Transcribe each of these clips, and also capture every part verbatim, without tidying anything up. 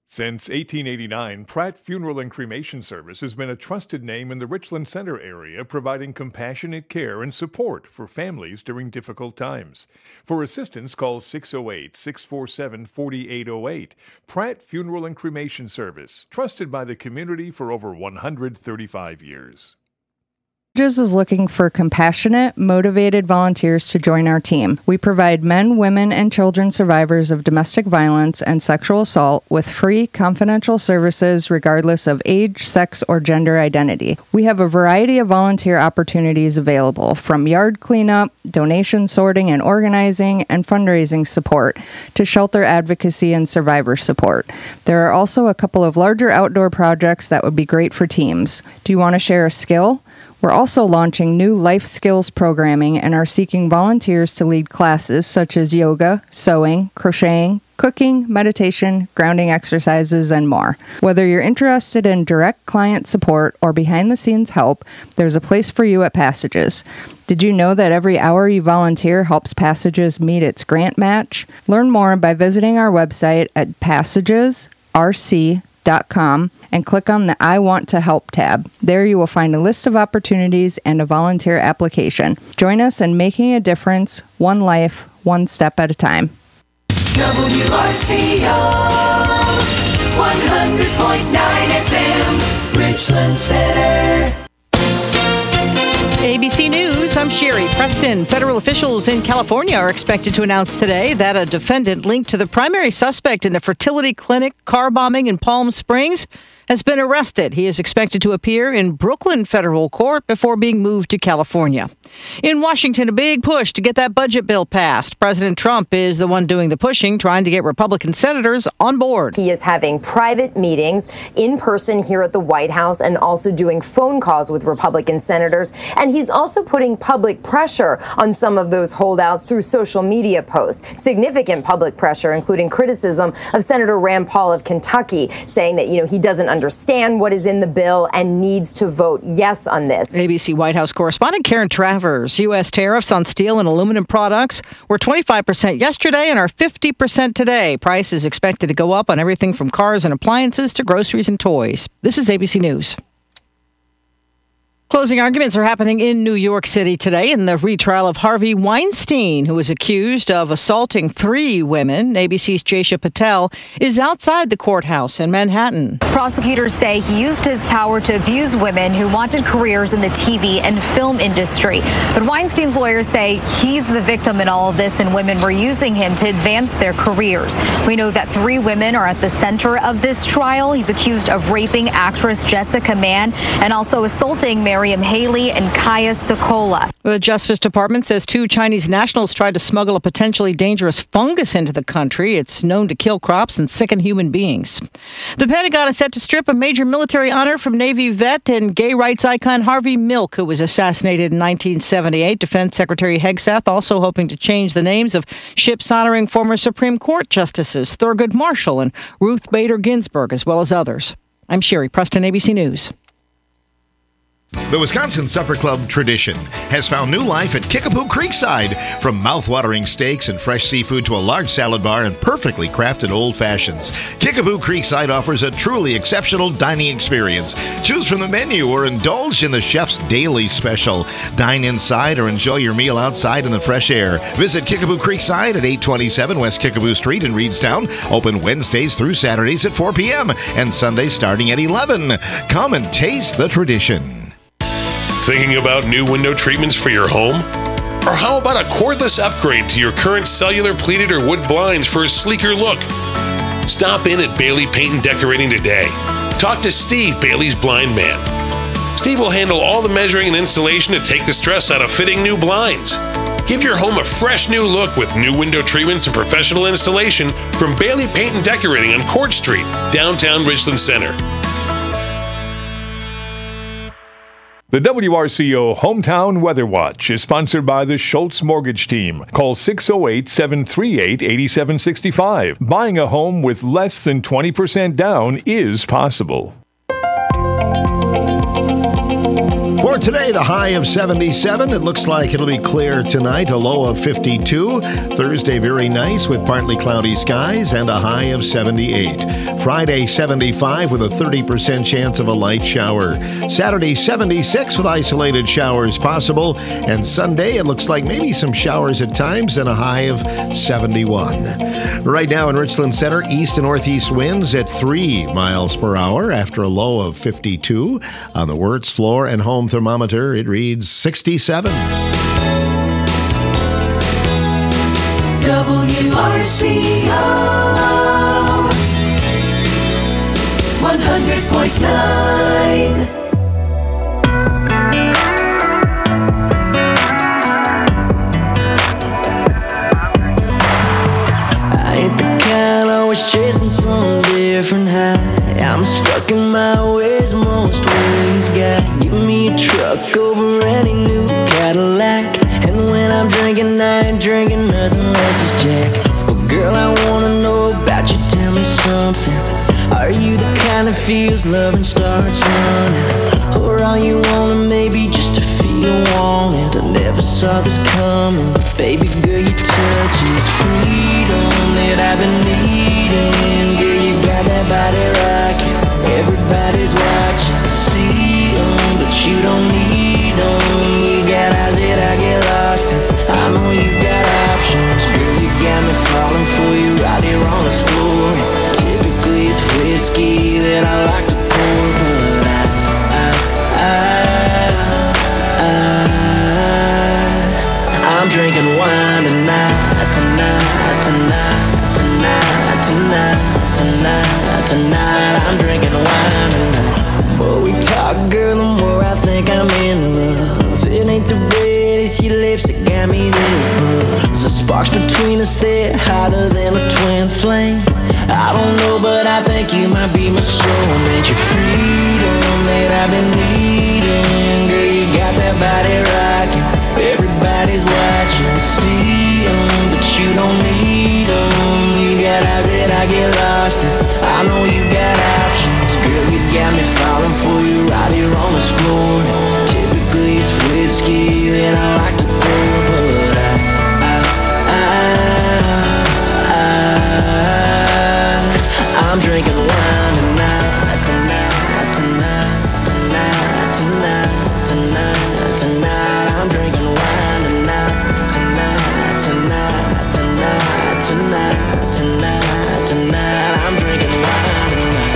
Since eighteen eighty-nine, Pratt Funeral and Cremation Service has been a trusted name in the Richland Center area, providing compassionate care and support for families during difficult times. For assistance, call six oh eight, six four seven, four eight oh eight. Pratt Funeral and Cremation Service, trusted by the community for over one hundred thirty-five years. Is looking for compassionate, motivated volunteers to join our team. We provide men, women, and children survivors of domestic violence and sexual assault with free, confidential services regardless of age, sex, or gender identity. We have a variety of volunteer opportunities available, from yard cleanup, donation sorting and organizing, and fundraising support, to shelter advocacy and survivor support. There are also a couple of larger outdoor projects that would be great for teams. Do you want to share a skill? We're also launching new life skills programming and are seeking volunteers to lead classes such as yoga, sewing, crocheting, cooking, meditation, grounding exercises, and more. Whether you're interested in direct client support or behind-the-scenes help, there's a place for you at Passages. Did you know that every hour you volunteer helps Passages meet its grant match? Learn more by visiting our website at passages r c dot com and click on the I Want to Help tab. There you will find a list of opportunities and a volunteer application. Join us in making a difference, one life, one step at a time. W R C O one hundred point nine F M, Richland Center. A B C News, I'm Sherry Preston. Federal officials in California are expected to announce today that a defendant linked to the primary suspect in the fertility clinic car bombing in Palm Springs has been arrested. He is expected to appear in Brooklyn federal court before being moved to California. In Washington, a big push to get that budget bill passed. President Trump is the one doing the pushing, trying to get Republican senators on board. He is having private meetings in person here at the White House and also doing phone calls with Republican senators. And he's also putting public pressure on some of those holdouts through social media posts. Significant public pressure, including criticism of Senator Rand Paul of Kentucky, saying that, you know, he doesn't understand what is in the bill and needs to vote yes on this. A B C White House correspondent Karen Travers. U S tariffs on steel and aluminum products were twenty-five percent yesterday and are fifty percent today. Price is expected to go up on everything from cars and appliances to groceries and toys. This is A B C News. Closing arguments are happening in New York City today in the retrial of Harvey Weinstein, who is accused of assaulting three women. A B C's Jaysha Patel is outside the courthouse in Manhattan. Prosecutors say he used his power to abuse women who wanted careers in the T V and film industry. But Weinstein's lawyers say he's the victim in all of this, and women were using him to advance their careers. We know that three women are at the center of this trial. He's accused of raping actress Jessica Mann and also assaulting Mary Miriam Haley and Kaya Sokola. The Justice Department says two Chinese nationals tried to smuggle a potentially dangerous fungus into the country. It's known to kill crops and sicken human beings. The Pentagon is set to strip a major military honor from Navy vet and gay rights icon Harvey Milk, who was assassinated in nineteen seventy-eight. Defense Secretary Hegseth also hoping to change the names of ships honoring former Supreme Court Justices Thurgood Marshall and Ruth Bader Ginsburg, as well as others. I'm Sherry Preston, A B C News. The Wisconsin Supper Club tradition has found new life at Kickapoo Creekside. From mouth-watering steaks and fresh seafood to a large salad bar and perfectly crafted old fashions, Kickapoo Creekside offers a truly exceptional dining experience. Choose from the menu or indulge in the chef's daily special. Dine inside or enjoy your meal outside in the fresh air. Visit Kickapoo Creekside at eight twenty-seven West Kickapoo Street in Reedstown. Open Wednesdays through Saturdays at four p.m. and Sundays starting at eleven. Come and taste the tradition. Thinking about new window treatments for your home? Or how about a cordless upgrade to your current cellular pleated or wood blinds for a sleeker look? Stop in at Bailey Paint and Decorating today. Talk to Steve, Bailey's blind man. Steve will handle all the measuring and installation to take the stress out of fitting new blinds. Give your home a fresh new look with new window treatments and professional installation from Bailey Paint and Decorating on Court Street, downtown Richland Center. The W R C O Hometown Weather Watch is sponsored by the Schultz Mortgage Team. Call six oh eight, seven three eight, eight seven six five. Buying a home with less than twenty percent down is possible. For For today, the high of seventy-seven. It looks like it'll be clear tonight, a low of fifty-two. Thursday, very nice with partly cloudy skies and a high of seventy-eight. Friday, seventy-five with a thirty percent chance of a light shower. Saturday, seventy-six with isolated showers possible. And Sunday, it looks like maybe some showers at times and a high of seventy-one. Right now in Richland Center, east and northeast winds at three miles per hour after a low of fifty-two. On the Wirtz floor and home thermometer, it reads sixty-seven. W R C O one hundred point nine. I ain't the kind always chasing some different high. I'm stuck in my ways most ways, God. Give me a truck over any new Cadillac. And when I'm drinking, I ain't drinking nothing less as Jack. Well, girl, I wanna know about you, tell me something. Are you the kind that feels love and starts running? Or are you wanting maybe just to feel wanted? I never saw this coming. Baby girl, your touch is freedom that I've been needing. Girl, you got that body rocking. Everybody's watching, see 'em, but you don't need 'em. You got eyes that I get lost in. I know you got options. Girl, you got me falling for you right here on this floor. Typically it's whiskey that I like to pour, but I, I, I, I, I'm drinking wine tonight, tonight, tonight, tonight, tonight, tonight, tonight. I'm drinking wine tonight. More we talk, girl, the more I think I'm in love. It ain't the red, it's your lips that got me this buzz. The sparks between us, they're hotter than a twin flame. I don't know, but I think you might be my soulmate. Your freedom that I've been needing. Girl, you got that body rocking. Everybody's watching, see 'em, but you don't need 'em. You got eyes that I get lost in. I know you got options. Girl, you got me falling for you right here on this floor. Typically it's whiskey that I like to pour, but I, I, I, I, I'm drinking wine tonight, tonight, tonight, tonight, tonight, tonight, tonight. I'm drinking wine tonight, tonight, tonight, tonight, tonight, tonight, tonight. I'm drinking wine tonight.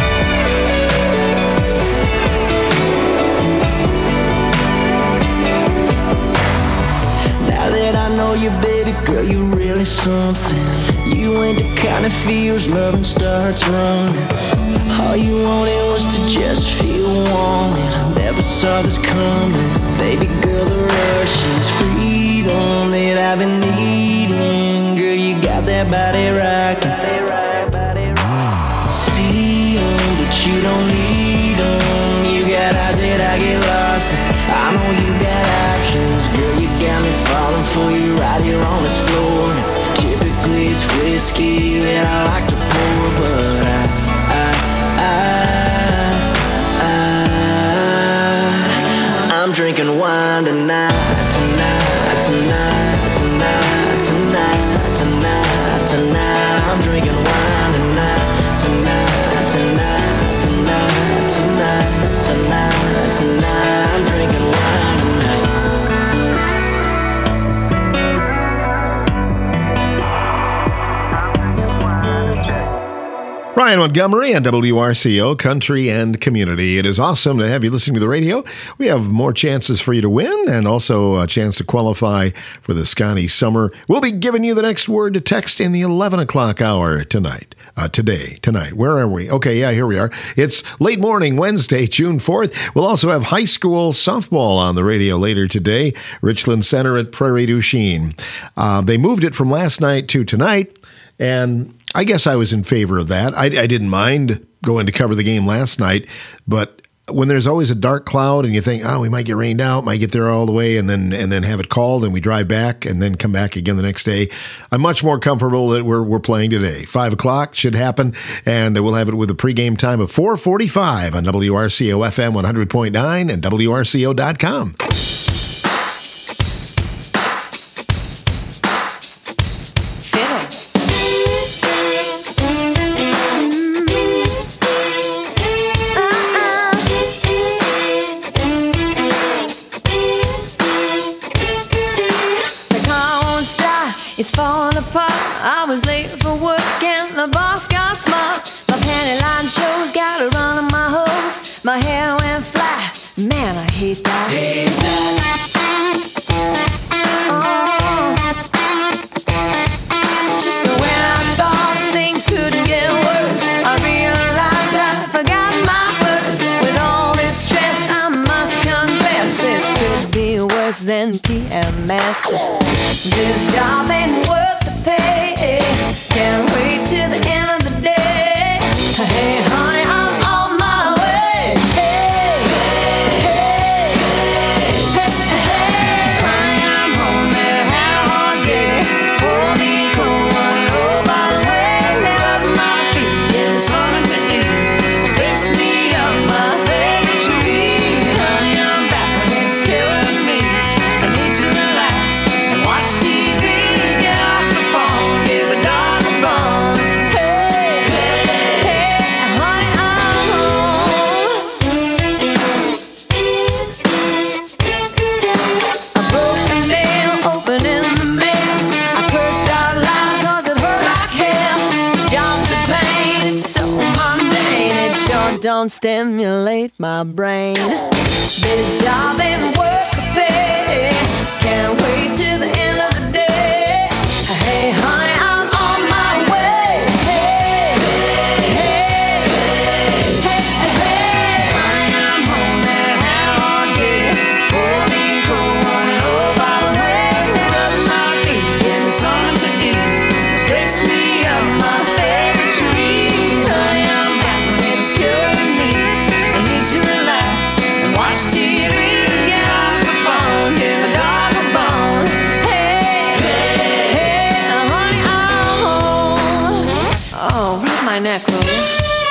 Now that I know you, baby girl, you really something. You ain't the kind that feels love and starts running. All you wanted was to just feel wanted. I never saw this coming. Baby girl, the rush is freedom that I've been needing. Girl, you got that body rocking. See 'em, but you don't need 'em. You got eyes that I get lost in. I know you got options. Girl, you got me falling for you right here on this floor. Typically it's whiskey that I like to pour, but I, I, I, I, I'm drinking wine tonight, tonight, tonight, tonight, tonight, tonight, tonight. I'm drinking wine tonight, tonight, tonight, tonight, tonight, tonight, tonight. I'm drinking wine tonight. Ryan Montgomery on W R C O, Country and Community. It is awesome to have you listening to the radio. We have more chances for you to win and also a chance to qualify for the Scotty Summer. We'll be giving you the next word to text in the eleven o'clock hour tonight. Uh, today, tonight. Where are we? Okay, yeah, here we are. It's late morning, Wednesday, June fourth. We'll also have high school softball on the radio later today. Richland Center at Prairie du Chien. Uh, they moved it from last night to tonight, and I guess I was in favor of that. I, I didn't mind going to cover the game last night, but when there's always a dark cloud and you think, oh, we might get rained out, might get there all the way, and then and then have it called, and we drive back and then come back again the next day, I'm much more comfortable that we're we're playing today. Five o'clock should happen, and we'll have it with a pregame time of four forty-five on W R C O F M one hundred point nine and W R C O dot com. It's falling apart. I was late for work and the boss got smart. My panty line shows got a run on my hose. My hair went fly. Man, I hate that. Hate that. Oh. Just when I thought things couldn't get worse, I realized I forgot my purse. With all this stress, I must confess this could be worse than P M S. This job ain't worth the pay. Can't wait till the end of the day. Hey, honey, I'm on my way. Hey, hey, hey, hey, hey. Honey, I'm home and I had a hard day. Pour me cold water, oh, by the way. Lay up my feet, give me something to eat. Fix me up my favorite treat. Honey, I'm back and it's killing me. I need to relax and watch T V. Get off the phone, give a dog a bone. Hey, hey, hey, honey, I'm home. A broken nail, opening the mail. I cursed out loud 'cause it hurt like hell. This job's a pain, it's so mundane. It sure don't stimulate my brain. This job ain't worth the pay. Can't wait till the end of the day. Hey, honey, I'm on my way. Hey, hey, hey, hey, hey. Honey, I'm home and I had a hard day. Pour me cold water, oh, by the way. Lay up my feet, give me something to eat. Fix me up my favorite treat. Honey, I'm back and it's killing me. I need to relax and watch T V. Get off the phone, give a dog a bone. Hey, hey, hey, honey, I'm home. Oh, rub my neck, will you?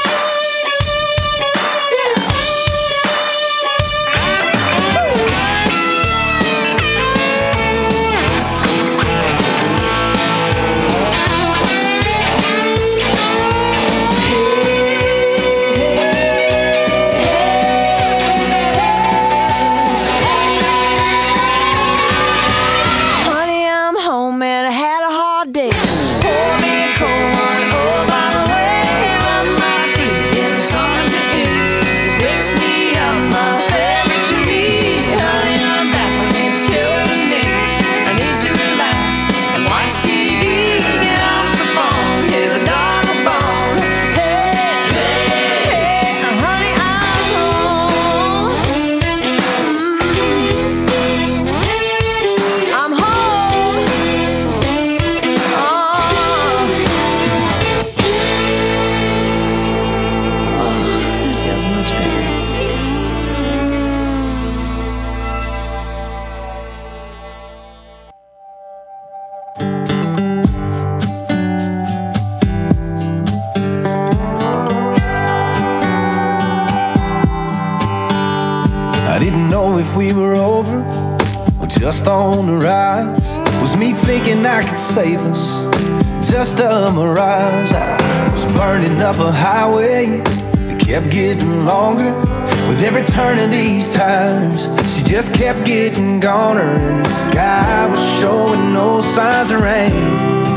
Honey, I'm home and I had a hard day. Pour me cold water, oh, by the way. Rub my feet, give me something to eat. Fix me up my favorite treat. Honey, I'm back and it's killing me. I need to relax and watch T V. Get off the phone, give a dog a bone. Hey, hey, hey, honey, I'm home. I'm home. Oh, it feels much better. I didn't know if we were over or just on the rise. Was me thinking I could save us just a mirage? I was burning up a highway that kept getting longer. With every turn of these tires, she just kept getting goner. And the sky was showing no signs of rain.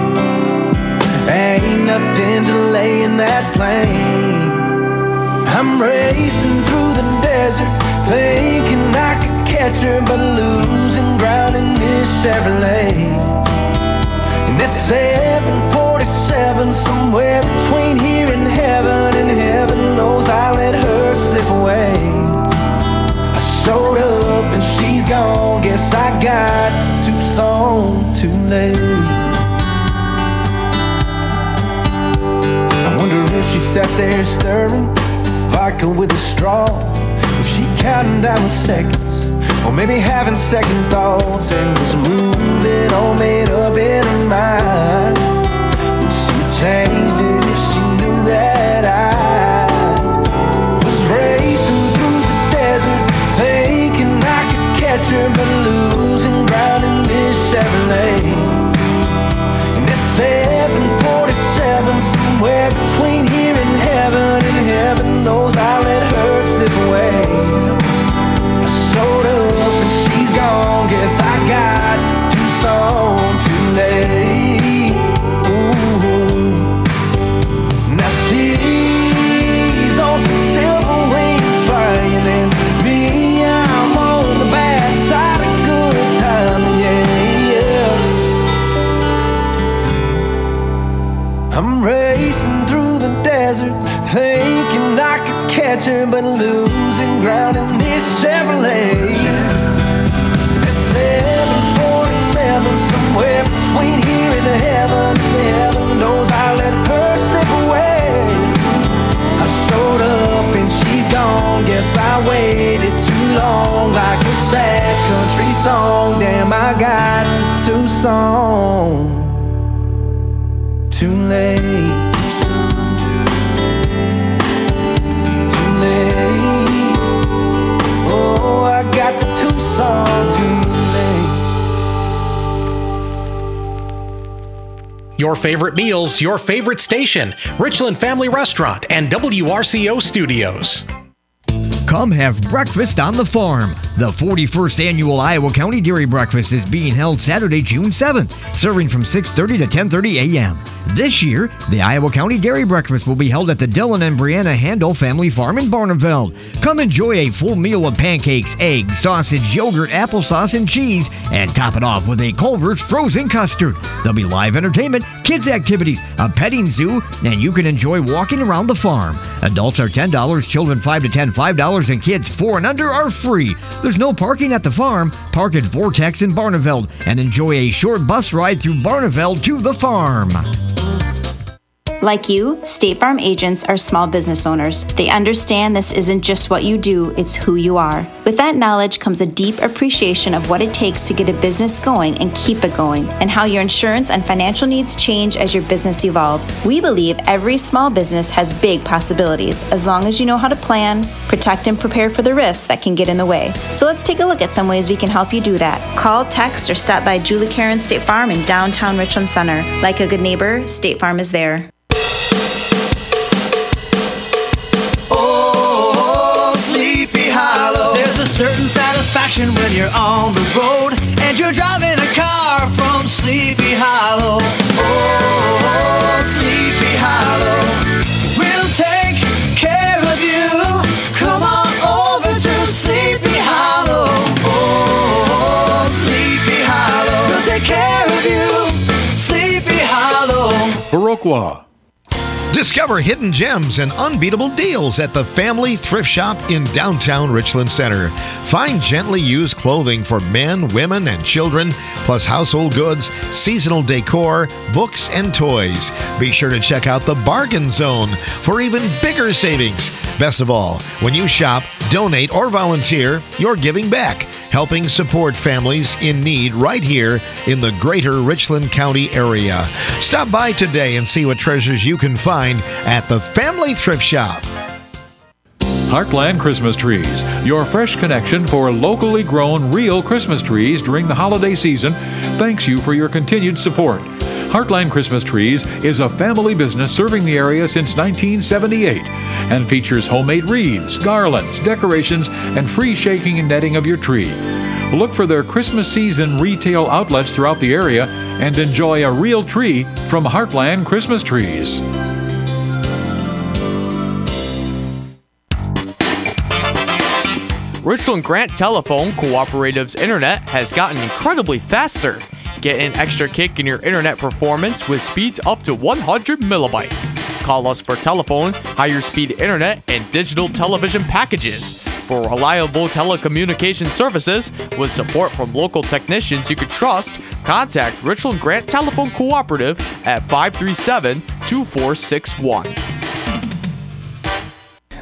Ain't nothing delaying that plane. I'm racing through the desert, thinking I could catch her, but losing ground in this Chevrolet. And at seven forty-seven, somewhere between here and heaven, and heaven knows I let her slip away. I showed up and she's gone, guess I got to Tucson too late. I wonder if she sat there stirring vodka with a straw, Was she counting down the seconds? Or maybe having second thoughts and was moving all made up in her mind? Would she changed it if she knew that I was racing through the desert, thinking I could catch her, but losing ground in this Chevrolet? And at seven forty-seven, somewhere between here and heaven, and heaven knows I let her slip away. I showed up and she's gone, guess I got to Tucson too late. Ooh. Now she's on some silver wings flying, and me, I'm on the bad side of good time, yeah, yeah. I'm racing through the desert, thinking I could catch her, but losing ground in this Chevrolet. At seven forty-seven, somewhere between here and heaven, heaven knows I let her slip away. I showed up and she's gone, guess I waited too long, like a sad country song. Damn, I got to Tucson too late. Oh, I got the Tucson too late. Your favorite meals, your favorite station, Richland Family Restaurant and W R C O Studios. Come have breakfast on the farm. The forty-first Annual Iowa County Dairy Breakfast is being held Saturday, June seventh, serving from six thirty to ten thirty a.m. This year, the Iowa County Dairy Breakfast will be held at the Dylan and Brianna Handel Family Farm in Barneveld. Come enjoy a full meal of pancakes, eggs, sausage, yogurt, applesauce, and cheese, and top it off with a Culver's frozen custard. There'll be live entertainment, kids' activities, a petting zoo, and you can enjoy walking around the farm. Adults are ten dollars, children five to ten, five dollars, and kids four and under are free. There's no parking at the farm. Park at Vortex in Barneveld and enjoy a short bus ride through Barneveld to the farm. Like you, State Farm agents are small business owners. They understand this isn't just what you do, it's who you are. With that knowledge comes a deep appreciation of what it takes to get a business going and keep it going, and how your insurance and financial needs change as your business evolves. We believe every small business has big possibilities, as long as you know how to plan, protect, and prepare for the risks that can get in the way. So let's take a look at some ways we can help you do that. Call, text, or stop by Julie Karen State Farm in downtown Richland Center. Like a good neighbor, State Farm is there. There's a certain satisfaction when you're on the road and you're driving a car from Sleepy Hollow. Oh, Sleepy Hollow, we'll take care of you. Come on over to Sleepy Hollow. Oh, Sleepy Hollow, we'll take care of you. Sleepy Hollow. Viroqua. Discover hidden gems and unbeatable deals at the Family Thrift Shop in downtown Richland Center. Find gently used clothing for men, women, and children, plus household goods, seasonal decor, books, and toys. Be sure to check out the Bargain Zone for even bigger savings. Best of all, when you shop, donate, or volunteer, you're giving back, helping support families in need right here in the greater Richland County area. Stop by today and see what treasures you can find at the Family Thrift Shop. Heartland Christmas Trees, your fresh connection for locally grown real Christmas trees during the holiday season, thanks you for your continued support. Heartland Christmas Trees is a family business serving the area since nineteen seventy-eight and features homemade wreaths, garlands, decorations, and free shaking and netting of your tree. Look for their Christmas season retail outlets throughout the area and enjoy a real tree from Heartland Christmas Trees. Richland Grant Telephone Cooperative's internet has gotten incredibly faster. Get an extra kick in your internet performance with speeds up to one hundred millibytes. Call us for telephone, higher speed internet, and digital television packages. For reliable telecommunication services with support from local technicians you can trust, contact Richland Grant Telephone Cooperative at five three seven, two four six one.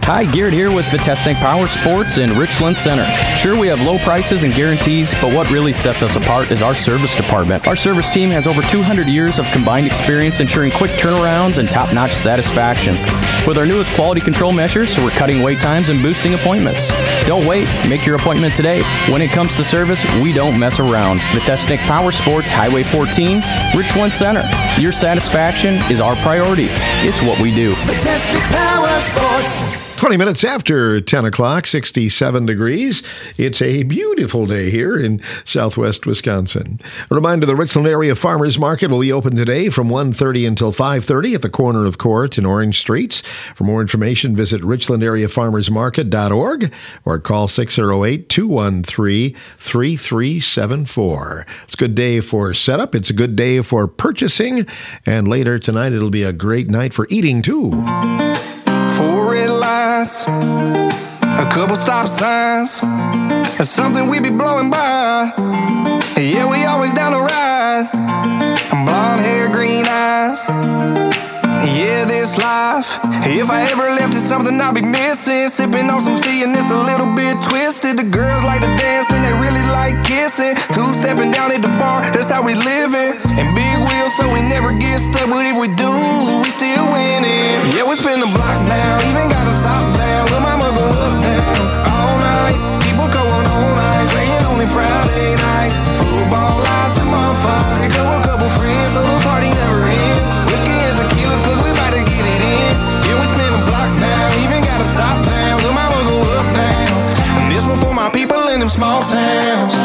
Hi, Garrett here with Vitesnik Power Sports in Richland Center. Sure, we have low prices and guarantees, but what really sets us apart is our service department. Our service team has over two hundred years of combined experience ensuring quick turnarounds and top-notch satisfaction. With our newest quality control measures, we're cutting wait times and boosting appointments. Don't wait. Make your appointment today. When it comes to service, we don't mess around. Vitesnik Power Sports, Highway fourteen, Richland Center. Your satisfaction is our priority. It's what we do. Vitesnik Power Sports. twenty minutes after ten o'clock, sixty-seven degrees. It's a beautiful day here in southwest Wisconsin. A reminder, the Richland Area Farmers Market will be open today from one thirty until five thirty at the corner of Court and Orange Streets. For more information, visit richland area farmers market dot org or call six oh eight, two one three, three three seven four. It's a good day for setup. It's a good day for purchasing. And later tonight, it'll be a great night for eating, too. Four red lights, a couple stop signs, and something we be blowing by. Yeah, we always down to ride. Blonde hair, green eyes. Yeah, this life. If I ever left, it's something I'll be missing. Sipping on some tea and it's a little bit twisted. The girls like to dance and they really like kissing. Two-stepping down at the bar, that's how we living. And big wheels so we never get stuck. But if we do, we still winning. Yeah, we spin the block now, even got a top down. Lil' mama go up down all night. People going all night, saying only Friday night. Football lights and bonfires. Here go a couple friends, so the party never ends. Whiskey is a killer, cause we about to get it in. Yeah, we spin the block now, even got a top down. Lil' mama go up down. And this one for my people in them small towns.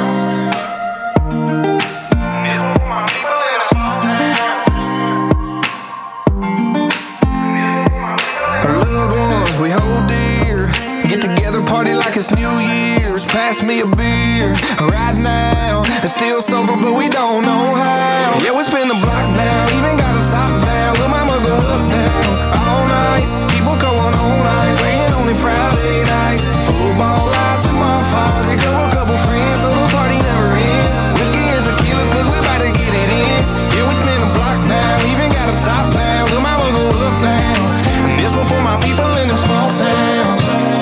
We hold dear, get together, party like it's New Year's. Pass me a beer right now. It's still sober, but we don't know how. Yeah, we spin the block now, even got a top down. Lil' mama go up down all night. People going all night, saying only Friday night. Football lights and bonfires. Here go a couple friends, so the party never ends. Whiskey is a killer, cause we about to get it in. Yeah, we spin the block now, even got a top down. Lil' mama go up down. And this one for my people in them small towns.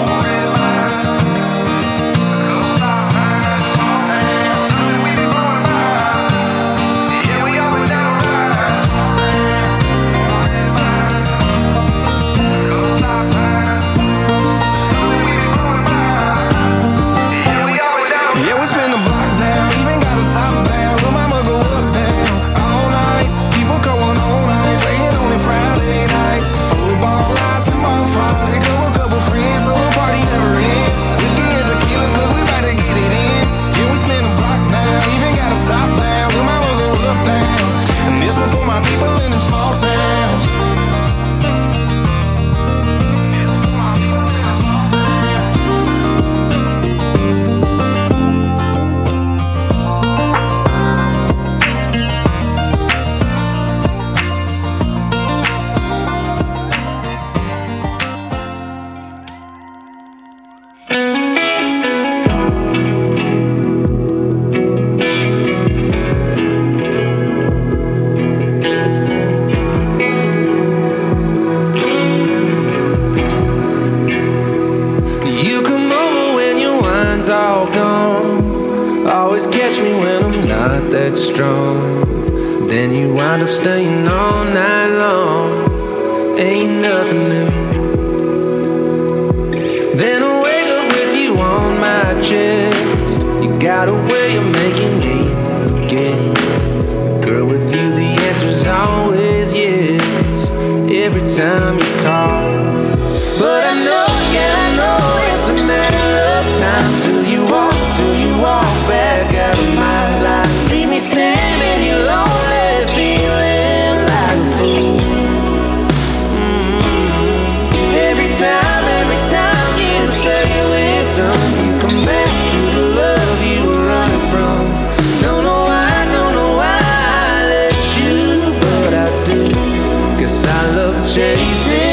Yeah, we spin the block now, even got a top down. Lil' mama go up down all night. People going all night, saying only Friday night. Football lights and bonfires. Here go a couple friends, so the party never ends. Whiskey is a killer, cause we about to get it in. Yeah, we spin the block now, even got a top down. Lil' mama go up down. And this one for my people in them small towns. You come over when your wine's all gone. Always catch me when I'm not that strong. Then you wind up staying all night long. Ain't nothing new. Then I wake up with you on my chest. You got a way of making me forget. Girl, with you the answer's always yes. Every time you call. But I know, yeah, I know it's a matter of time till you walk, till you walk back out of my life. Leave me standing here lonely, feeling like a fool. Mm-hmm. Every time, every time you say we're done, you come back to the love you were running from. Don't know why, don't know why I let you, but I do. Guess I love chasing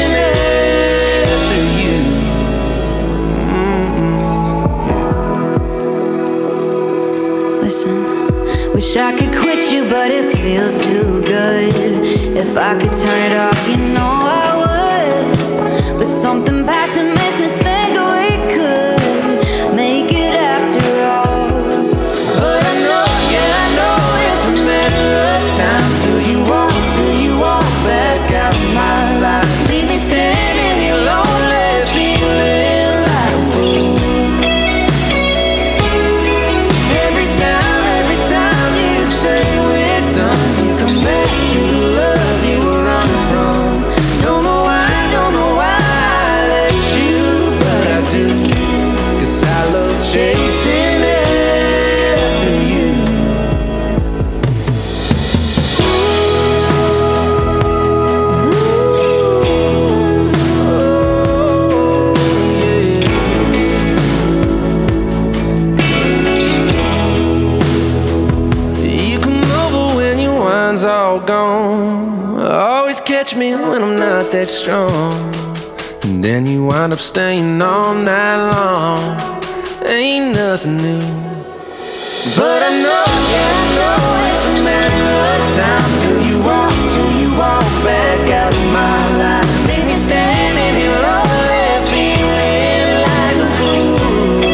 catch me when I'm not that strong. And then you wind up staying all night long. Ain't nothing new. But I know, yeah, I know it's a matter of time till you walk, till you walk back out of my life. Then you're standing here lonely, feeling like a fool.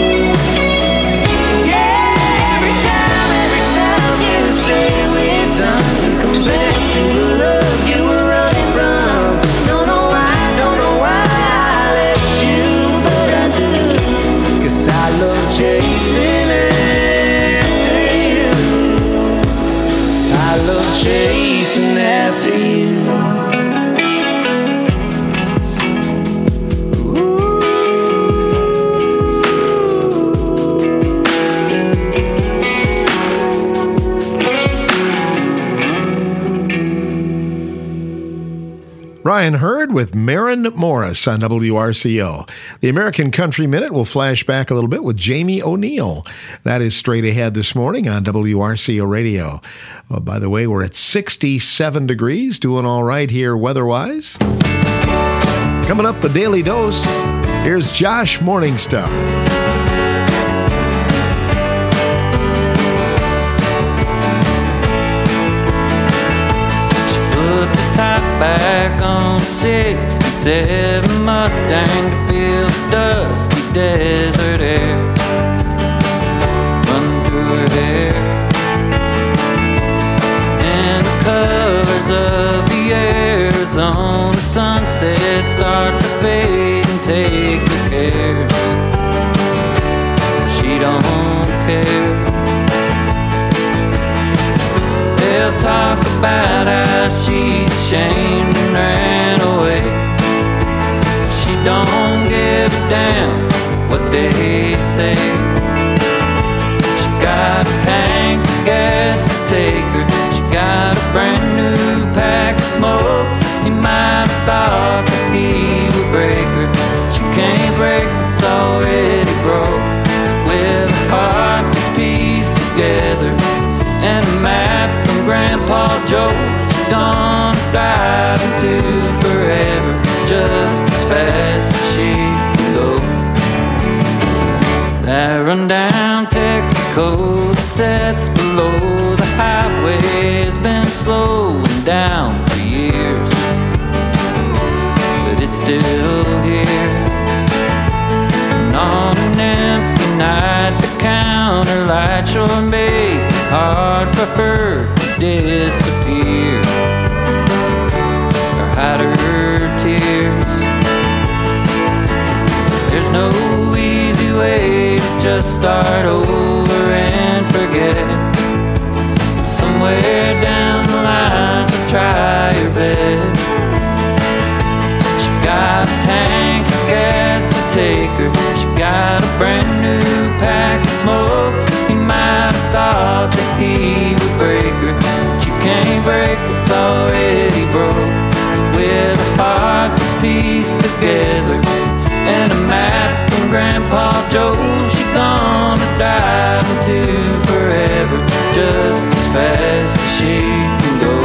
Yeah, every time, every time you say we're done, you come back to the love you were running from. Don't know why, don't know why I let you, but I do. 'Cause I love chasing after you. I love chasing after you. Ryan Hurd with Maren Morris on W R C O. The American Country Minute will flash back a little bit with Jamie O'Neill. That is straight ahead this morning on W R C O Radio. Oh, by the way, we're at sixty-seven degrees, doing all right here weather-wise. Coming up, the Daily Dose. Here's Josh Morningstar. Put the top back on sixty-seven Mustang to feel the dusty desert air run through her hair, and the colors of the Arizona sunset start to fade and take the cares. She don't care. They'll talk about how she's ashamed and ran away. She don't give a damn what they say. She got a tank of gas to take her. She got a brand new pack of smokes. He might have thought that he would break her. She can't break, it's already broke. So with a heart that's pieced together and a map from Grandpa Joe, she's gonna drive into forever just as fast as she can go. That rundown Texaco that sits below the highway has been slowing down for years, but it's still here. And on an empty night, the counter light sure make it hard for her to disappear or hide her tears. There's no easy way to just start over and forget. Somewhere down the line to try your best. She got a tank of gas to take her. She got a brand new pack of smokes. He might have thought that he would break her, but you can't break what's already broke. So with a heart that's pieced together and a map from Grandpa Joe, she gonna dive into forever just as fast as she can go.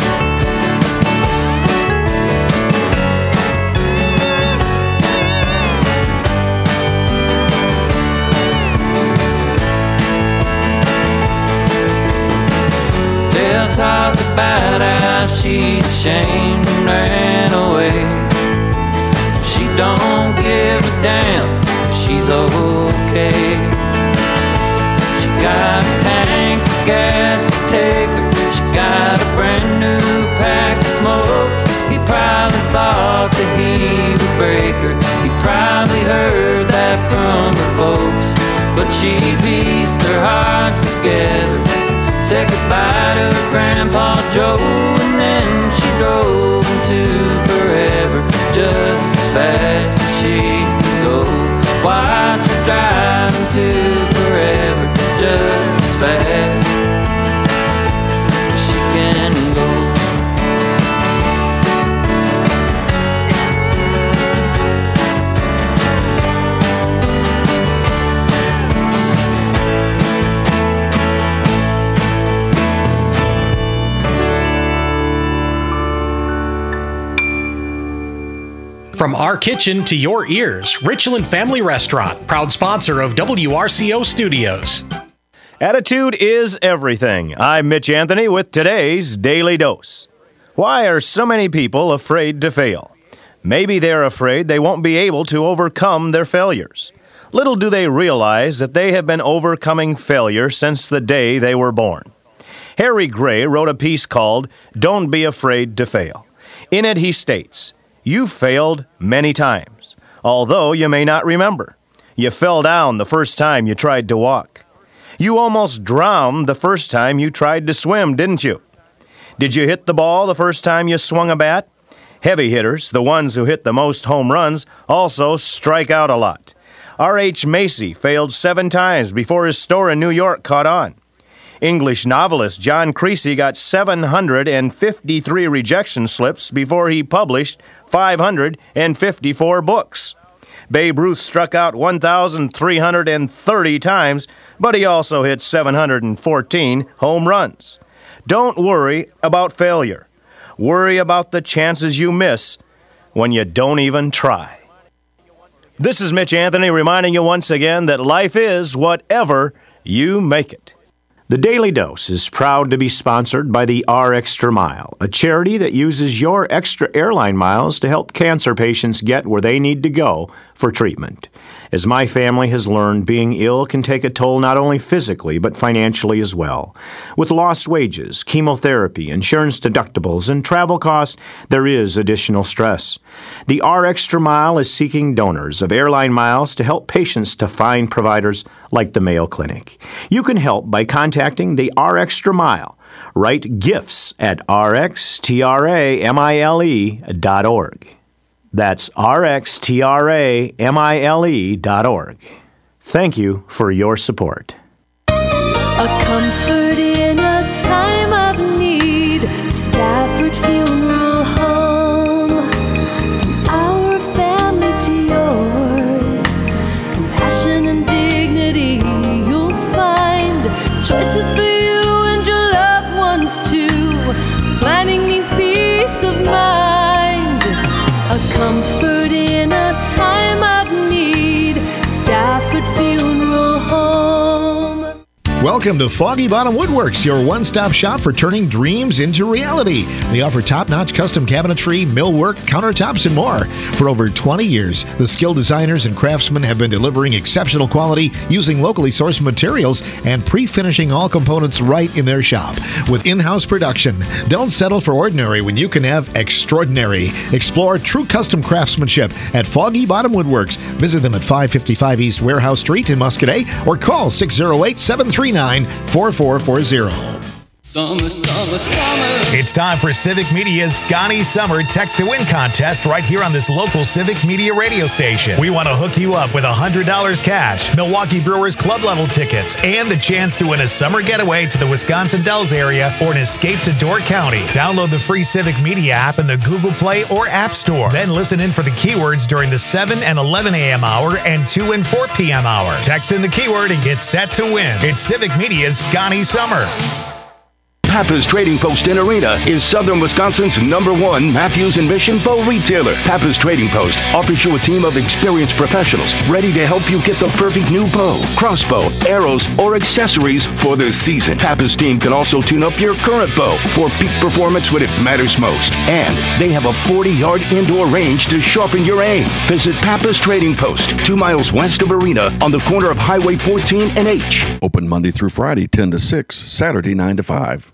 They'll talk about how she's ashamed and ran away. She don't give a damn, she's okay. She got a tank of gas to take her. She got a brand new pack of smokes. He probably thought that he would break her. He probably heard that from her folks, but she pieced her heart together, said goodbye to her Grandpa Joe, and then she drove into forever just as fast as she can go. Watch her drive into forever just as fast as she can go. our kitchen to your ears. Richland Family Restaurant, proud sponsor of W R C O Studios. Attitude is everything. I'm Mitch Anthony with today's Daily Dose. Why are so many people afraid to fail? Maybe they're afraid they won't be able to overcome their failures. Little do they realize that they have been overcoming failure since the day they were born. Harry Gray wrote a piece called Don't Be Afraid to Fail. In it he states, "You failed many times, although you may not remember. You fell down the first time you tried to walk. You almost drowned the first time you tried to swim, didn't you? Did you hit the ball the first time you swung a bat? Heavy hitters, the ones who hit the most home runs, also strike out a lot. R H Macy failed seven times before his store in New York caught on. English novelist John Creasy got seven hundred fifty-three rejection slips before he published five hundred fifty-four books. Babe Ruth struck out one thousand three hundred thirty times, but he also hit seven hundred fourteen home runs. Don't worry about failure. Worry about the chances you miss when you don't even try." This is Mitch Anthony reminding you once again that life is whatever you make it. The Daily Dose is proud to be sponsored by the R Extra Mile, a charity that uses your extra airline miles to help cancer patients get where they need to go for treatment. As my family has learned, being ill can take a toll not only physically but financially as well. With lost wages, chemotherapy, insurance deductibles, and travel costs, there is additional stress. The R Extra Mile is seeking donors of airline miles to help patients to find providers like the Mayo Clinic. You can help by contacting the R Extra Mile. Write gifts at r x t r a mile dot org. That's r x t r a mile dot org. Thank you for your support. A comfort in a time of need. Stafford Funeral Home. From our family to yours. Compassion and dignity you'll find. Choices for you and your loved ones too. Planning means peace of mind. A comfort in a time of need. Stafford Funeral Home. Welcome to Foggy Bottom Woodworks, your one-stop shop for turning dreams into reality. They offer top-notch custom cabinetry, millwork, countertops, and more. For over twenty years, the skilled designers and craftsmen have been delivering exceptional quality using locally sourced materials and pre-finishing all components right in their shop. With in-house production, don't settle for ordinary when you can have extraordinary. Explore true custom craftsmanship at Foggy Bottom Woodworks. Visit them at five fifty-five East Warehouse Street in Muscadet or call six oh eight, seven three nine, four four four zero. Summer, summer, summer. It's time for Civic Media's Scotty Summer Text to Win contest right here on this local Civic Media radio station. We want to hook you up with one hundred dollars cash, Milwaukee Brewers club level tickets, and the chance to win a summer getaway to the Wisconsin Dells area or an escape to Door County. Download the free Civic Media app in the Google Play or App Store. Then listen in for the keywords during the seven and eleven a.m. hour and two and four p.m. hour. Text in the keyword and get set to win. It's Civic Media's Scotty Summer. Pappas Trading Post in Arena is Southern Wisconsin's number one Matthews and Mission bow retailer. Pappas Trading Post offers you a team of experienced professionals ready to help you get the perfect new bow, crossbow, arrows, or accessories for the season. Pappas team can also tune up your current bow for peak performance when it matters most. And they have a forty-yard indoor range to sharpen your aim. Visit Pappas Trading Post, two miles west of Arena on the corner of Highway fourteen and H. Open Monday through Friday, ten to six, Saturday, nine to five.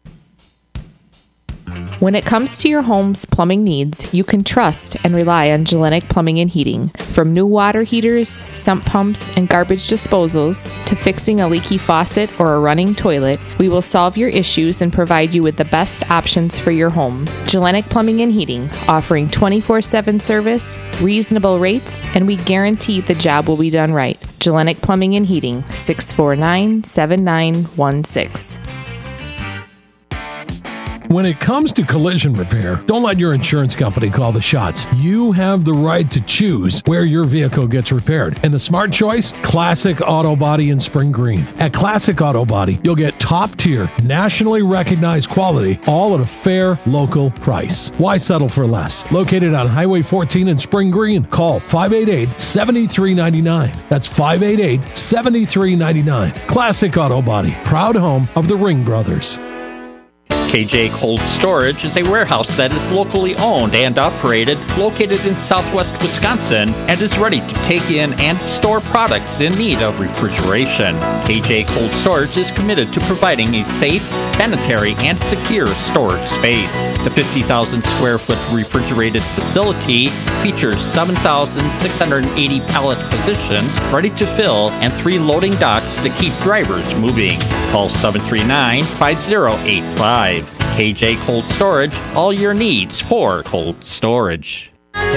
When it comes to your home's plumbing needs, you can trust and rely on Gellenic Plumbing and Heating. From new water heaters, sump pumps, and garbage disposals, to fixing a leaky faucet or a running toilet, we will solve your issues and provide you with the best options for your home. Gellenic Plumbing and Heating, offering twenty-four seven service, reasonable rates, and we guarantee the job will be done right. Gellenic Plumbing and Heating, six four nine, seven nine one six. When it comes to collision repair, don't let your insurance company call the shots. You have the right to choose where your vehicle gets repaired. And the smart choice? Classic Auto Body in Spring Green. At Classic Auto Body, you'll get top-tier, nationally recognized quality, all at a fair local price. Why settle for less? Located on Highway fourteen in Spring Green. Call five eight eight, seven three nine nine. That's five eight eight, seven three nine nine. Classic Auto Body, proud home of the Ring Brothers. K J Cold Storage is a warehouse that is locally owned and operated, located in southwest Wisconsin, and is ready to take in and store products in need of refrigeration. K J Cold Storage is committed to providing a safe, sanitary, and secure storage space. The fifty thousand square foot refrigerated facility features seven thousand six hundred eighty pallet positions ready to fill and three loading docks to keep drivers moving. Call seven three nine, five zero eight five. K J Cold Storage, all your needs for cold storage.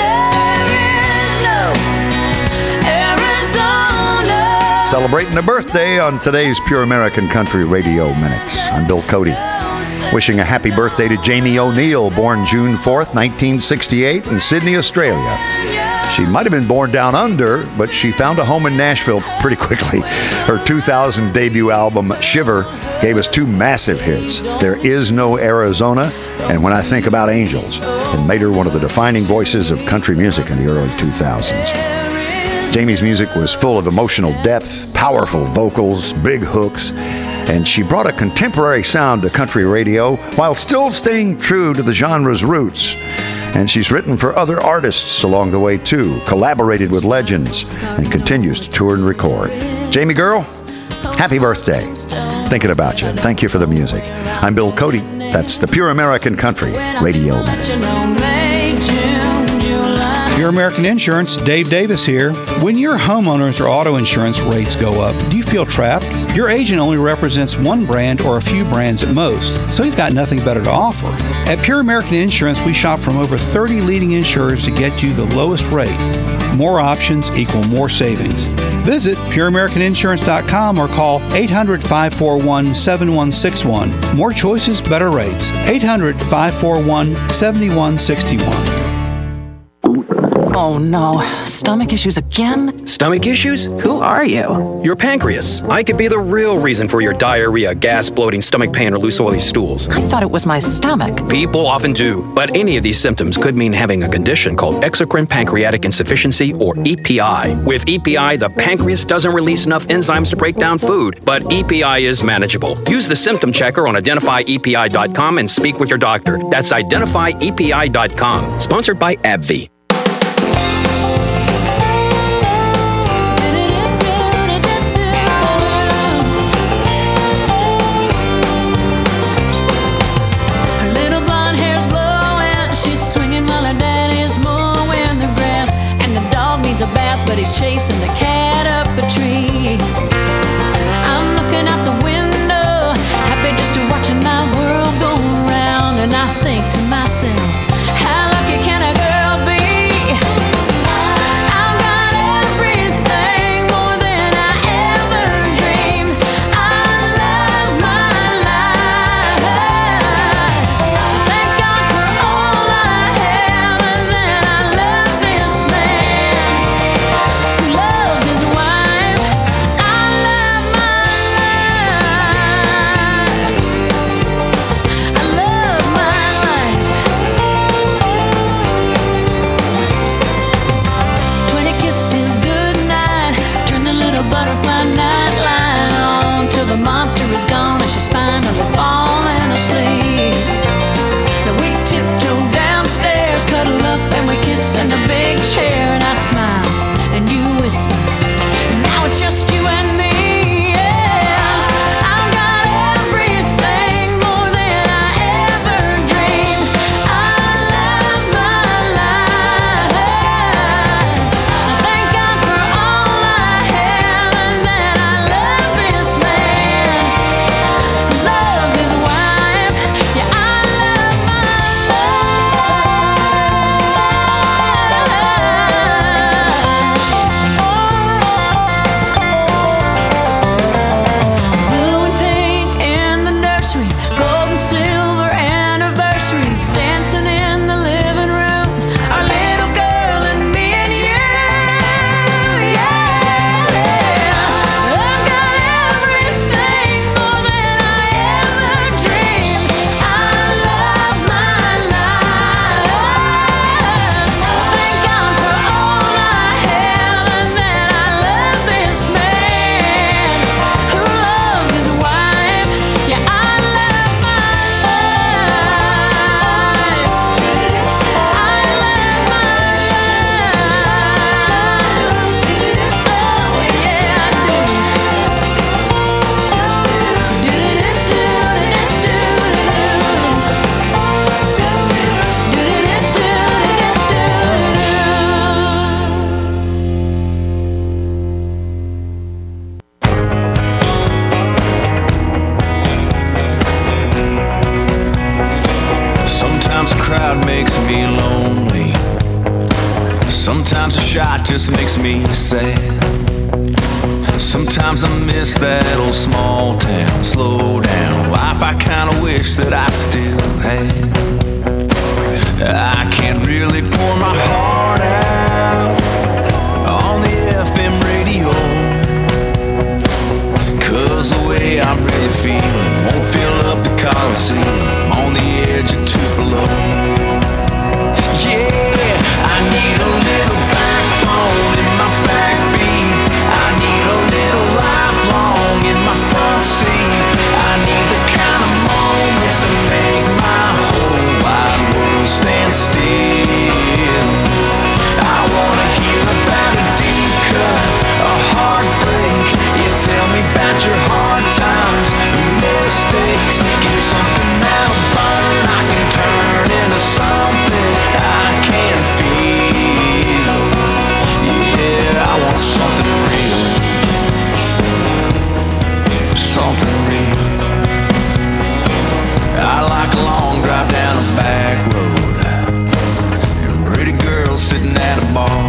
Celebrating a birthday on today's Pure American Country Radio Minutes. I'm Bill Cody. Wishing a happy birthday to Jamie O'Neill, born June fourth, nineteen sixty-eight in Sydney, Australia. She might have been born down under, but she found a home in Nashville pretty quickly. Her two thousand debut album, Shiver, gave us two massive hits, There Is No Arizona and When I Think About Angels, and made her one of the defining voices of country music in the early two thousands. Jamie's music was full of emotional depth, powerful vocals, big hooks, and she brought a contemporary sound to country radio while still staying true to the genre's roots. And she's written for other artists along the way, too, collaborated with legends, and continues to tour and record. Jamie girl, happy birthday. Thinking about you. Thank you for the music. I'm Bill Cody. That's the Pure American Country Radio Minute. Pure American Insurance, Dave Davis here. When your homeowners or auto insurance rates go up, do you feel trapped? Your agent only represents one brand or a few brands at most, so he's got nothing better to offer. At Pure American Insurance, we shop from over thirty leading insurers to get you the lowest rate. More options equal more savings. Visit pure american insurance dot com or call eight hundred, five four one, seven one six one. More choices, better rates. eight hundred, five four one, seven one six one. Oh no, stomach issues again? Stomach issues? Who are you? Your pancreas. I could be the real reason for your diarrhea, gas, bloating, stomach pain, or loose oily stools. I thought it was my stomach. People often do, but any of these symptoms could mean having a condition called exocrine pancreatic insufficiency, or E P I. With E P I, the pancreas doesn't release enough enzymes to break down food, but E P I is manageable. Use the symptom checker on identify E P I dot com and speak with your doctor. That's identify E P I dot com. Sponsored by AbbVie. But he's chasing the cat up a tree. I'm looking out the window, happy just to watching my world go round. And I think to myself, how lucky can a girl be? I've got everything, more than I ever dreamed. I love my life. Thank God for all I have, and then I love this man. Loves his wife. life just makes me sad. Sometimes I miss that old small town, slow down life I kinda wish that I still had. I can't really pour my heart out on the F M radio, 'cause the way I'm really feeling won't fill up the Coliseum. I'm on the edge of Tupelo. Yeah, I need a little backbone in my backbeat. I need a little lifelong in my front seat. I need the kind of moments that make my whole wide world stand still. I wanna hear about a deep cut, a heartbreak. You tell me about your hard times, your mistakes. Give me something that'll burn, I can turn into something I can feel. Yeah, I want something real, something real. I like a long drive down a back road and pretty girls sitting at a bar.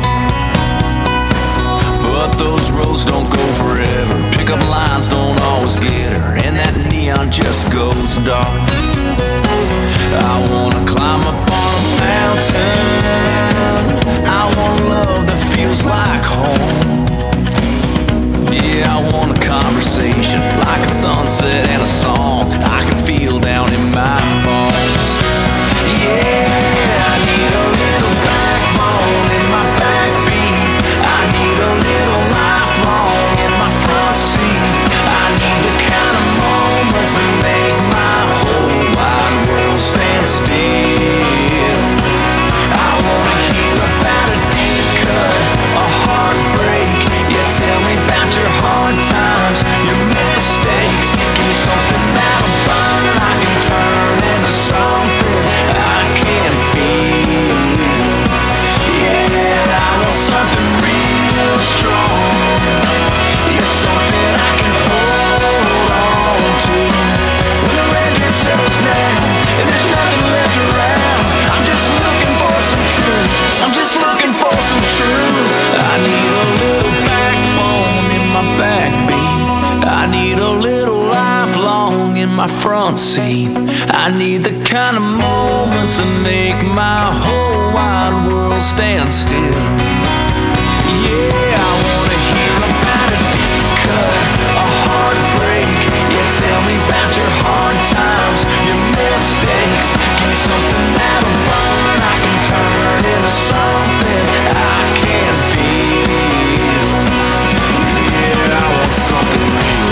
But those roads don't go forever, pickup lines don't always get her, and that neon just goes dark. I wanna climb up on a mountain, I want love that feels like home. Yeah, I want a conversation like a sunset and a song I can feel down in my bones. Yeah, I need a little backbone in my backbeat. I need a little lifelong in my front seat. I need the kind of moments that make my whole wide world stand still. I wanna hear about a deep cut, a heartbreak. Yeah, tell me about your hard times, your mistakes. Give me something that'll burn, I can turn into something I can feel. Yeah, I want something real strong. Yeah, something I can hold on to. When the rain settles down and there's nothing left around, I'm just looking for some truth. I'm just looking for some truth. I need a little backbone in my backbeat. I need a little lifelong in my front seat. I need the kind of moments that make my whole wide world stand still. Yeah, I wanna hear about a deep cut, a heartbreak. Yeah, tell me about your hard times, your mistakes. Give me something that'll burn, I can turn into something I can feel. Yeah, I want something real.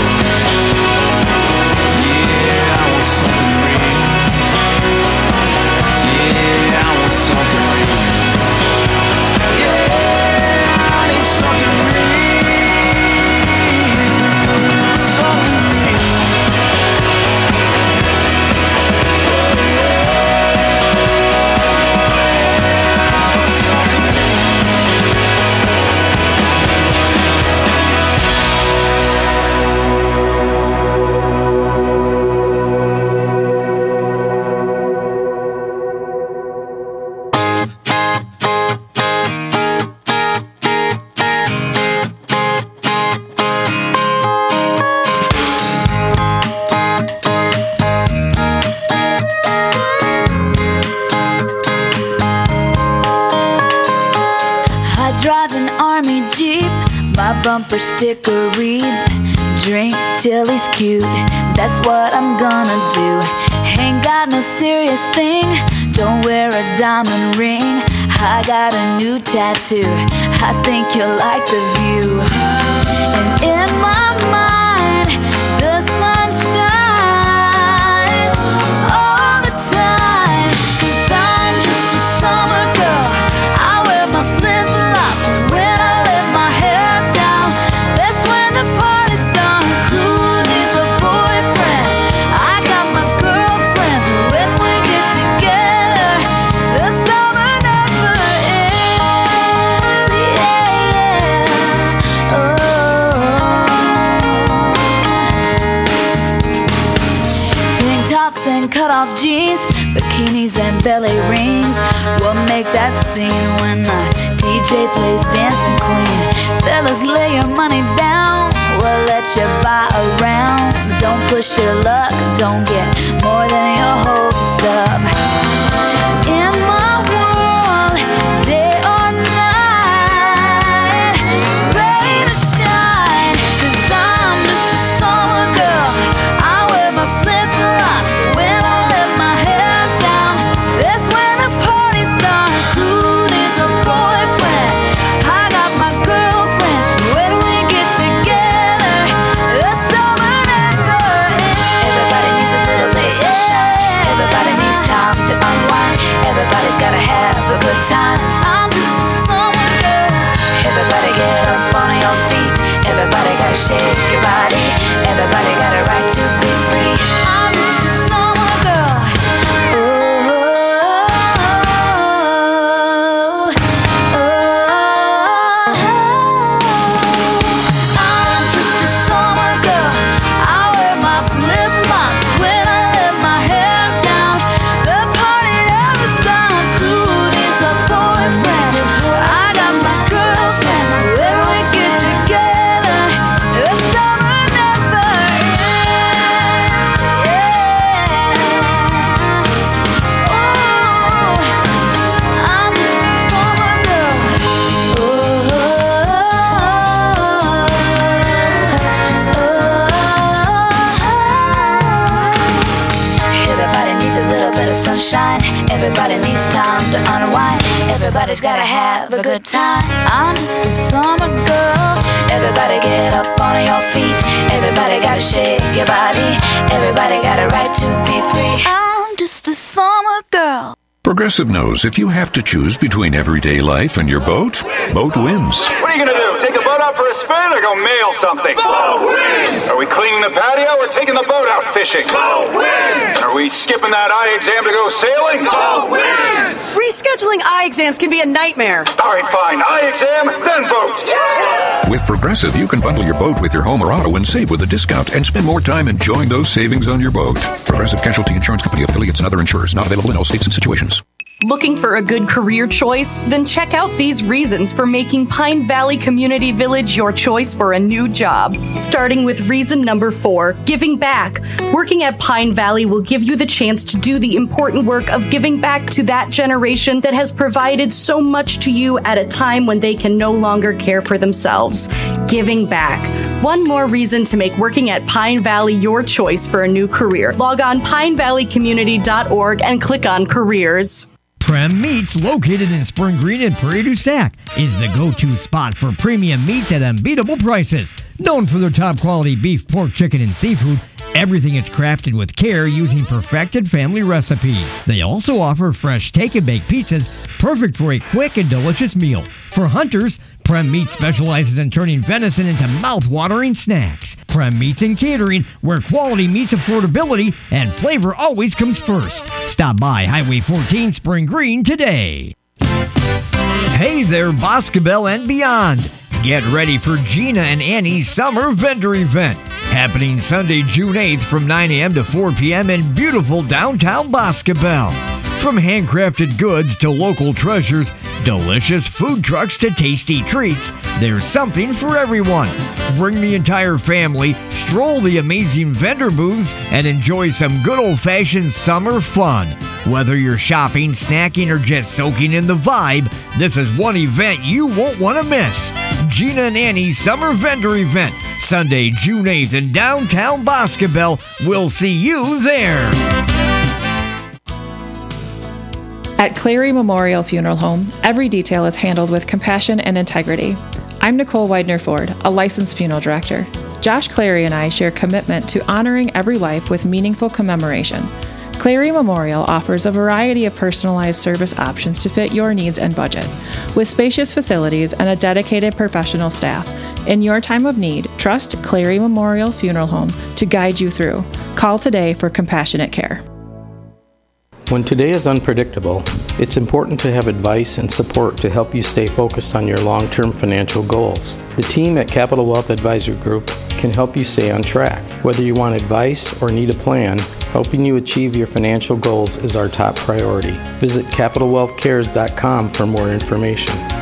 Yeah, I want something real. Yeah, I want something real. Yeah, I need something real. Something real. Bumper sticker reads, drink till he's cute. That's what I'm gonna do. Ain't got no serious thing, don't wear a diamond ring. I got a new tattoo, I think you'll like the view. And in my mind, the sun shines all the time. 'Cause I'm just a summer girl, I wear my flip-flops when I let my hair down. That's when the party's done. Who needs a boyfriend? I got my girlfriends. When we get together, the summer never ends. Yeah, oh. Tank tops and cut-off jeans, bikinis and belly rings will make that scene when the D J plays Dancing Queen. Fellas, lay your money down. We'll let you buy around. But don't push your luck. Don't get more than your hopes up. In my world, day or night, rain or shine, 'cause I'm just a summer girl. I wear my flip-flops when I let my hair down. That's when the party starts. Who needs a boyfriend? I got my girlfriends. When we get together, the summer never ends. Everybody needs a little bit of sunshine. Everybody needs time to unwind. Everybody's gotta have a good time. I'm just a summer girl. Everybody get up on your feet. Everybody gotta shake your body. Everybody got a right to be free. I'm just a summer girl. Oh, oh, oh. I'm just a summer girl. I wear my flip-flops when I let my hair down. The party never stops. Who needs a boyfriend? I got my girlfriends. When we get together, the summer never ends. Yeah. Oh, I'm just a summer girl. Everybody needs a little bit of sunshine. Everybody needs time to unwind. Everybody's gotta have a good time. I'm just a summer girl. Everybody get up on your feet. Everybody gotta shake your body. Everybody got a right to be free. I'm just a summer girl. Progressive knows if you have to choose between everyday life and your boat, boat wins. What are you going to do? Take the boat out for a spin or go mail something? Boat wins! Are we cleaning the patio or taking the boat out fishing? Boat wins! Are we skipping that eye exam to go sailing? Boat wins! Rescheduling eye exams can be a nightmare. All right, fine. Eye exam, then boat. Yeah! With Progressive, you can bundle your boat with your home or auto and save with a discount and spend more time enjoying those savings on your boat. Progressive Casualty Insurance Company affiliates and other insurers not available in all states and situations. Looking for a good career choice? Then check out these reasons for making Pine Valley Community Village your choice for a new job. Starting with reason number four, giving back. Working at Pine Valley will give you the chance to do the important work of giving back to that generation that has provided so much to you at a time when they can no longer care for themselves. Giving back. One more reason to make working at Pine Valley your choice for a new career. Log on pine valley community dot org and click on careers. Prem Meats, located in Spring Green and Prairie du Sac, is the go-to spot for premium meats at unbeatable prices. Known for their top quality beef, pork, chicken, and seafood, everything is crafted with care using perfected family recipes. They also offer fresh take-and-bake pizzas, perfect for a quick and delicious meal. For hunters, Prem Meats specializes in turning venison into mouth-watering snacks. Prem Meats and Catering, where quality meets affordability and flavor always comes first. Stop by Highway fourteen Spring Green today. Hey there, Boscobel and beyond. Get ready for Gina and Annie's Summer Vendor Event, happening Sunday, June eighth from nine a.m. to four p.m. in beautiful downtown Boscobel. From handcrafted goods to local treasures, delicious food trucks to tasty treats, there's something for everyone. Bring the entire family, stroll the amazing vendor booths, and enjoy some good old-fashioned summer fun. Whether you're shopping, snacking, or just soaking in the vibe, this is one event you won't want to miss. Gina and Annie's Summer Vendor Event, Sunday, June eighth in downtown Boscobel. We'll see you there. At Clary Memorial Funeral Home, every detail is handled with compassion and integrity. I'm Nicole Widener-Ford, a licensed funeral director. Josh Clary and I share commitment to honoring every life with meaningful commemoration. Clary Memorial offers a variety of personalized service options to fit your needs and budget. With spacious facilities and a dedicated professional staff, in your time of need, trust Clary Memorial Funeral Home to guide you through. Call today for compassionate care. When today is unpredictable, it's important to have advice and support to help you stay focused on your long-term financial goals. The team at Capital Wealth Advisor Group can help you stay on track. Whether you want advice or need a plan, helping you achieve your financial goals is our top priority. Visit capital wealth cares dot com for more information.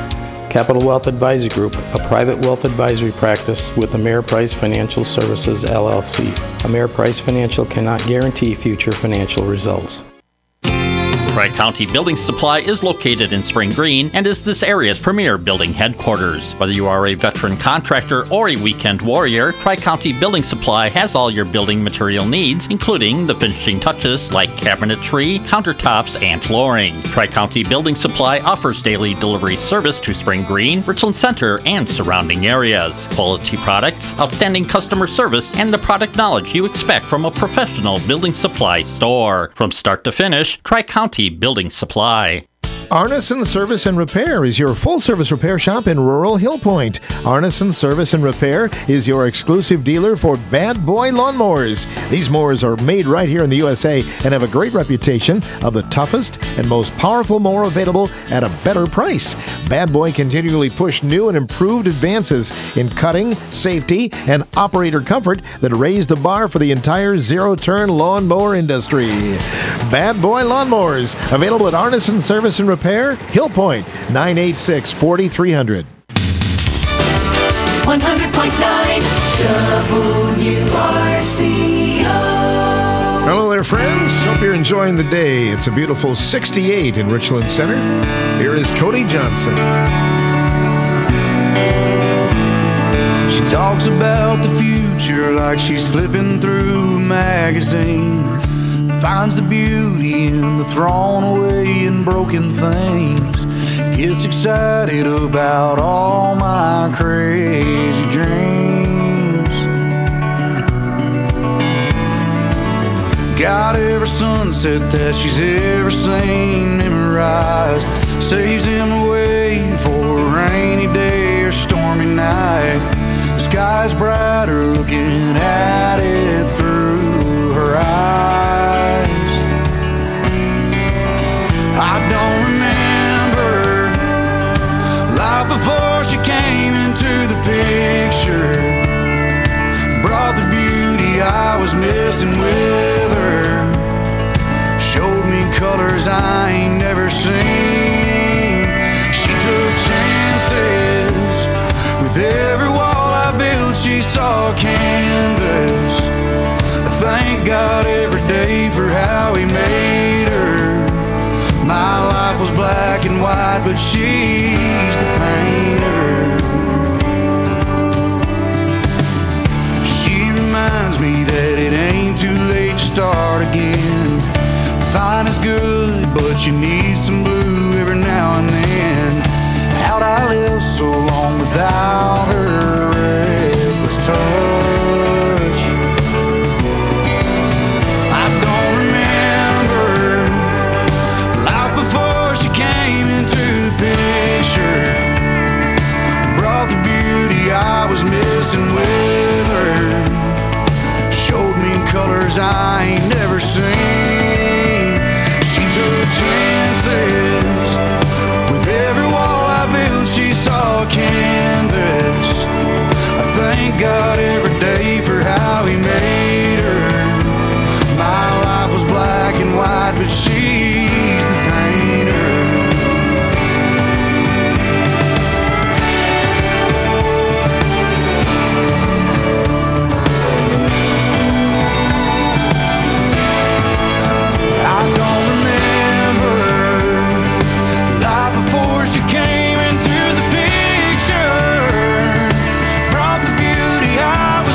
Capital Wealth Advisory Group, a private wealth advisory practice with Ameriprise Financial Services, L L C. Ameriprise Financial cannot guarantee future financial results. Tri-County Building Supply is located in Spring Green and is this area's premier building headquarters. Whether you are a veteran contractor or a weekend warrior, Tri-County Building Supply has all your building material needs, including the finishing touches like cabinetry, countertops, and flooring. Tri-County Building Supply offers daily delivery service to Spring Green, Richland Center, and surrounding areas. Quality products, outstanding customer service, and the product knowledge you expect from a professional building supply store. From start to finish, Tri-County Building Supply. Arneson Service and Repair is your full-service repair shop in rural Hill Point. Arneson Service and Repair is your exclusive dealer for Bad Boy lawnmowers. These mowers are made right here in the U S A and have a great reputation of the toughest and most powerful mower available at a better price. Bad Boy continually push new and improved advances in cutting, safety, and operator comfort that raise the bar for the entire zero-turn lawnmower industry. Bad Boy lawnmowers, available at Arneson Service and Repair. Repair, Hill Point, nine eight six, four three zero zero. one hundred point nine W R C O. Hello there, friends. Hope you're enjoying the day. It's a beautiful sixty-eight in Richland Center. Here is Cody Johnson. She talks about the future like she's flipping through a magazine. Finds the beauty in the thrown away and broken things. Gets excited about all my crazy dreams. Got every sunset that she's ever seen memorized. Saves him away for a rainy day or stormy night. The sky's brighter looking at it through her eyes. I don't remember life before she came into the picture. Brought the beauty I was missing with her. Showed me colors I ain't never seen. She took chances. With every wall I built she saw canvas. I thank God every day for how he made her. My life was black and white, but she's the painter. She reminds me that it ain't too late to start again. Fine is good, but you need some blue every now and then. How'd I live so long without her reckless touch? I don't remember life before she came into the picture. Brought the beauty I was missing with her. Showed me colors I ain't never seen. She took chances. With every wall I built she saw canvas. I thank God every day for how he made her. My life was black and white, but she's the painter. I don't remember life before she came into the picture. Brought the beauty I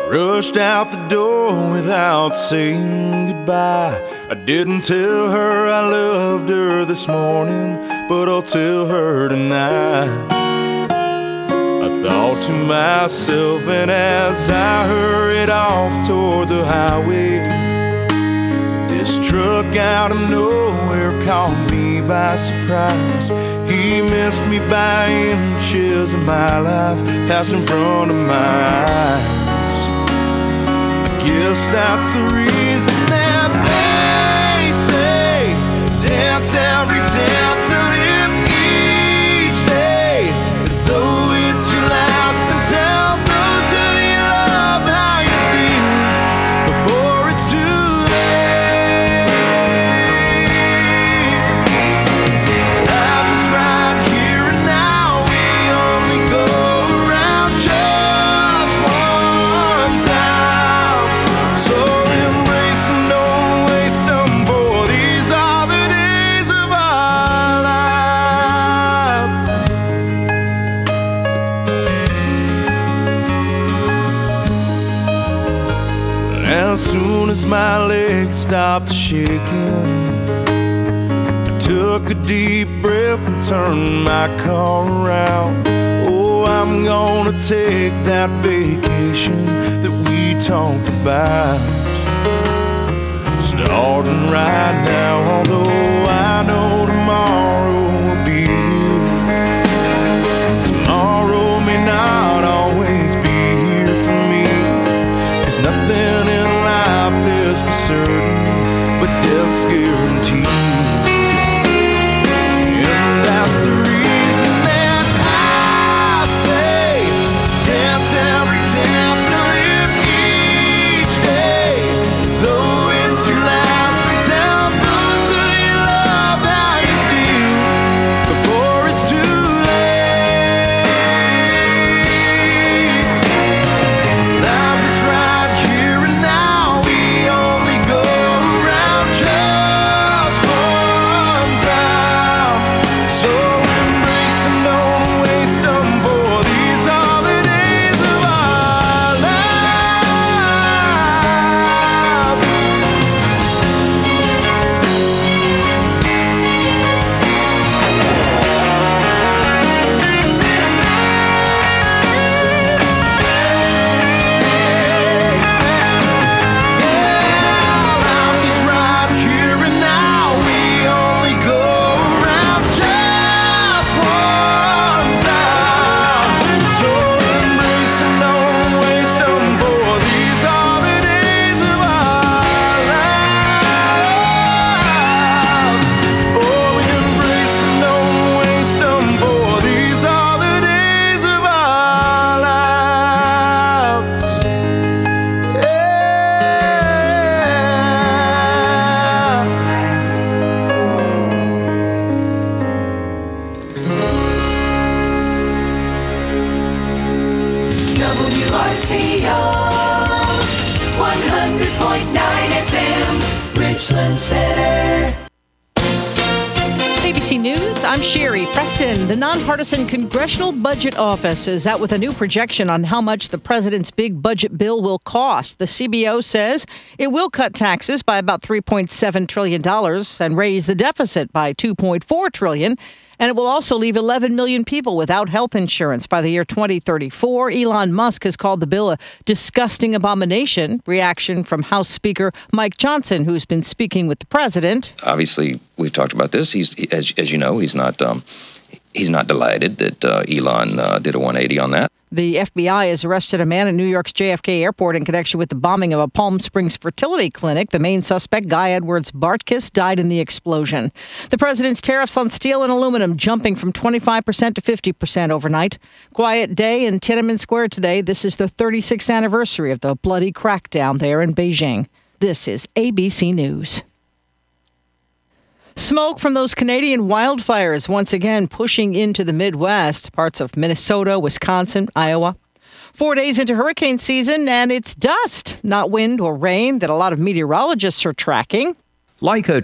Rushed out the door without saying goodbye. I didn't tell her I loved her this morning, but I'll tell her tonight. I thought to myself, and as I hurried off toward the highway, this truck out of nowhere caught me by surprise. He missed me by inches, and my life passed in front of my eyes. I guess that's the reason that they say dance every dance and live each day as though it's your last, and tell those who you love how you feel before it's too late. Life is right here and now. We only go around just one time. So embrace and don't waste them, for these are the days of our lives. And as soon as my legs stopped shaking, I took a deep breath and turned my car around. Oh, I'm gonna take that vacation that we talked about, starting right now. Although I know tomorrow will be here, tomorrow may not always be here for me, 'cause nothing in life is for certain, but death's guaranteed. And that's the reason that I say dance every dance and live each day as though it's your last, and tell those who you love how you feel before it's too late. Life is right here and now. We only go around just one time. So embrace and don't waste them, for these are the days of our lives. Life is right here and now. We only go around just one time. So embrace and don't waste them, for these are the days of our lives. Oh, embrace and don't waste them, for these are the days of our lives. W R C O one hundred point nine F M, Richland Center. A B C News, I'm Sherry Preston. The nonpartisan Congressional Budget Office is out with a new projection on how much the president's big budget bill will cost. The C B O says it will cut taxes by about three point seven trillion dollars and raise the deficit by two point four trillion dollars. And it will also leave eleven million people without health insurance by the year twenty thirty-four. Elon Musk has called the bill a disgusting abomination. Reaction from House Speaker Mike Johnson, who's been speaking with the president. Obviously, we've talked about this. He's, as as you know, he's not um, he's not delighted that uh, Elon uh, did a one eighty on that. The F B I has arrested a man at New York's J F K Airport in connection with the bombing of a Palm Springs fertility clinic. The main suspect, Guy Edwards Bartkiss, died in the explosion. The president's tariffs on steel and aluminum jumping from twenty-five percent to fifty percent overnight. Quiet day in Tiananmen Square today. This is the thirty-sixth anniversary of the bloody crackdown there in Beijing. This is A B C News. Smoke from those Canadian wildfires once again pushing into the Midwest, parts of Minnesota, Wisconsin, Iowa. Four days into hurricane season, and it's dust, not wind or rain, that a lot of meteorologists are tracking. Like a